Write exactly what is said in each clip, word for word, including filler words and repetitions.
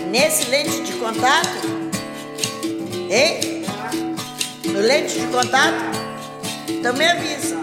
nesse lente de contato, hein? No lente de contato, então me avisa.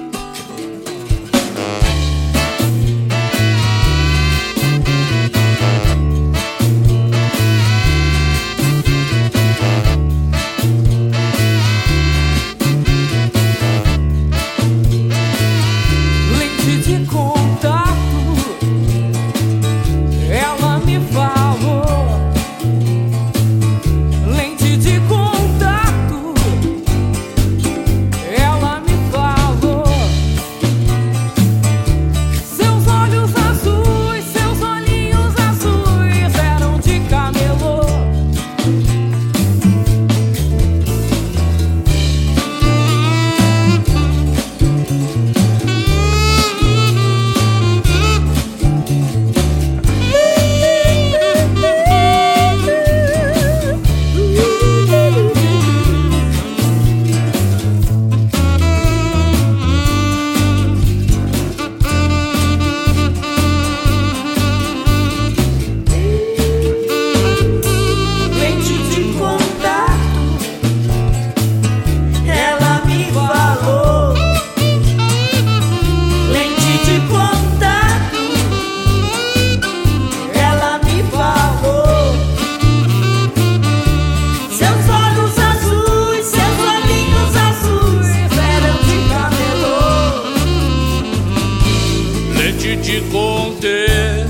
Te contei,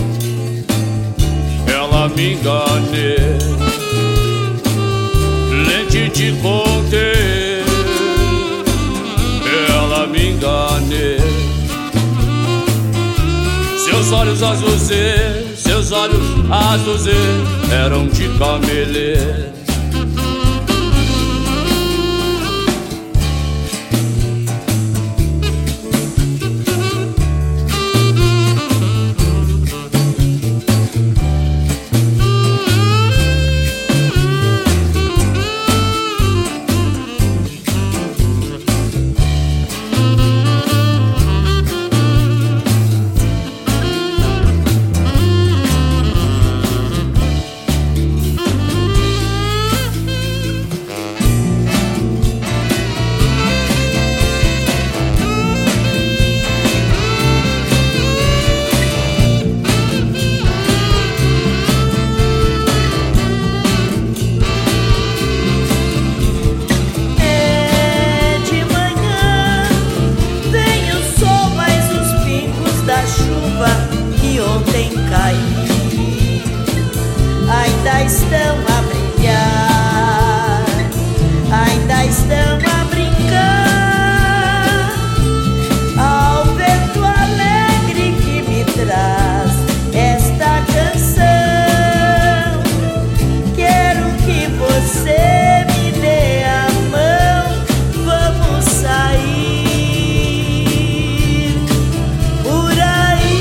ela me enganei. Lente te contei, ela me enganei. Seus olhos azuis, seus olhos azuis eram de camelê. Ainda estão a brilhar, ainda estão a brincar, ao vento alegre que me traz esta canção. Quero que você me dê a mão, vamos sair por aí.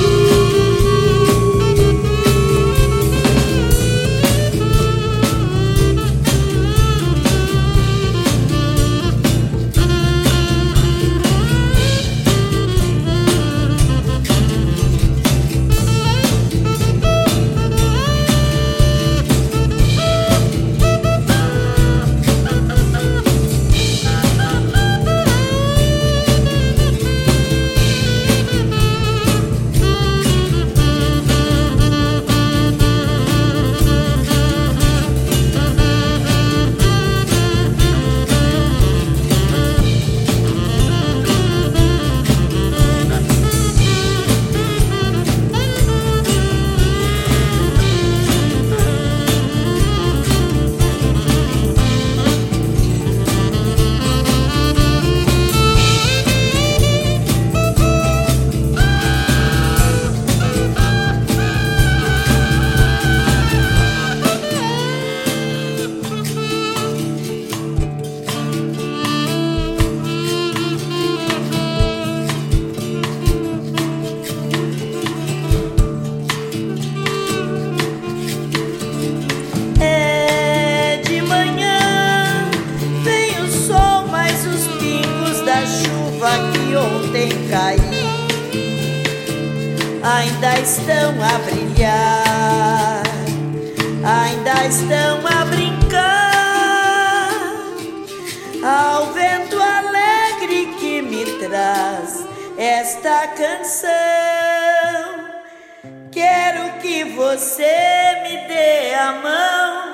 Ainda estão a brilhar, ainda estão a brincar ao vento alegre que me traz esta canção. Quero que você me dê a mão